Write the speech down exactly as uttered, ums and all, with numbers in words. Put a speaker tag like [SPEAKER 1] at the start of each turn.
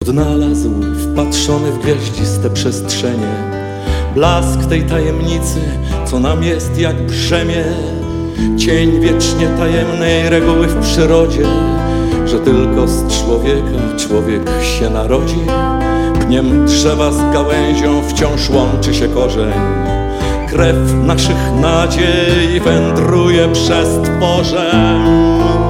[SPEAKER 1] odnalazł wpatrzony w gwiaździste przestrzenie blask tej tajemnicy, co nam jest jak brzemię, cień wiecznie tajemnej reguły w przyrodzie, że tylko z człowieka człowiek się narodzi. Pniem drzewa z gałęzią wciąż łączy się korzeń, krew naszych nadziei wędruje przez tworze.